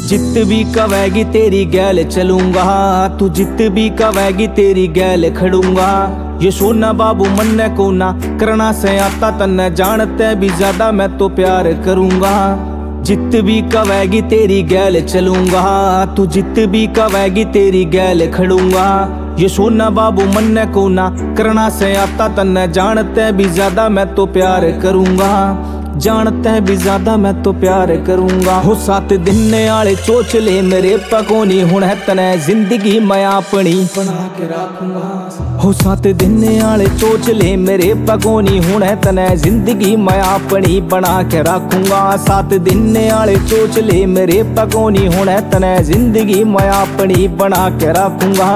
जित भी कवेगी तेरी गैल चलूंगा, तू जित भी कवेगी तेरी गैल खड़ूंगा। ये सोना बाबू मन को ना करना से आता तन्ने, जानते भी ज्यादा मैं तो प्यार करूंगा। जित भी कवेगी तेरी गैल चलूंगा, तू जित भी कवेगी तेरी गैल खड़ूंगा। ये सोना बाबू मन को ना करना से आता तन्ने, जानते भी ज्यादा मैं तो प्यार करूंगा। जानते हैं भी ज्यादा मैं तो प्यार करूंगा। हो 7 दिन आले चोचले मेरे पकोनी हुण है तने, जिंदगी मैं अपनी बना के रखूंगा। हो 7 दिन आले चोचले मेरे पकोनी हुण है तने, जिंदगी मैं अपनी बना के रखूंगा। 7 दिन आले चोचले मेरे पकोनी हुण है तने, जिंदगी मैं अपनी बना के रखूंगा।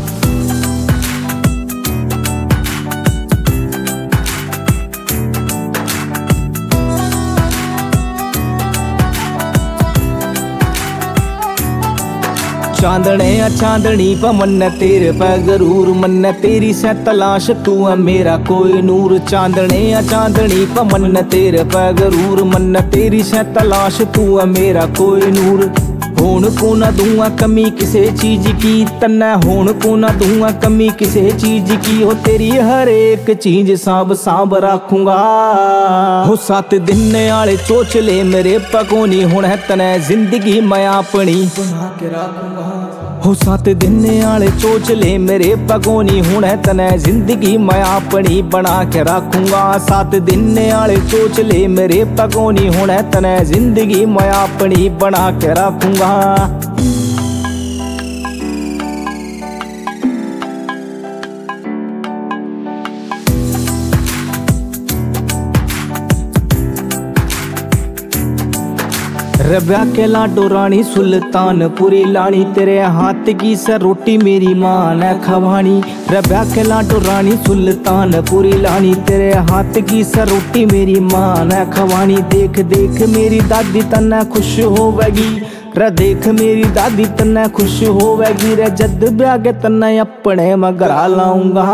चांदने या चांदनी पमन तेरे पे गरूर, मन तेरी से तलाश तू है मेरा कोई नूर। चांदने या चांदनी पमन तेरे पे गरूर, मन तेरी से तलाश तू है मेरा कोई नूर। होन को ना दूंगा कमी किसी चीज की तन्ने, होन को ना दूंगा कमी किसी चीज की। हो तेरी हर एक चीज सांभ सांभ रखूंगा। हो 7 दिन आले चोचले मेरे पकोनी हुण है तने, जिंदगी मैं अपनी बना के रखूंगा। हो 7 दिन आले चोचले मेरे पकोनी हुण है तने, जिंदगी मैं अपनी बना के रखूंगा। 7 दिन आले चोचले मेरे पकोनी हुण है तने, जिंदगी मैं अपनी बना के रखूंगा। रब्या के लाडो रानी सुल्तानपुरी लानी, तेरे हाथ की से रोटी मेरी माँ ने खवानी। रब्या के लाडो रानी सुल्तानपुरी लानी, तेरे हाथ की से रोटी मेरी माँ ने खवानी। देख देख मेरी दादी तन्ने खुश होवेगी रे, देख मेरी दादी तन्ने खुश होवेगी रे। जद ब्याह के तन्ने अपने मगरा लाऊंगा।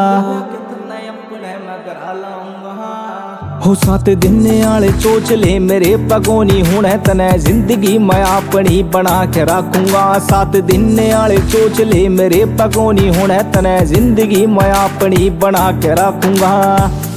हो 7 दिन आले चोचले मेरे पकोनी हुण है तने, जिंदगी मैं अपनी बना के रखूंगा। 7 दिन आले चोचले मेरे पकोनी हुण है तने, जिंदगी मैं अपनी बना के रखूंगा।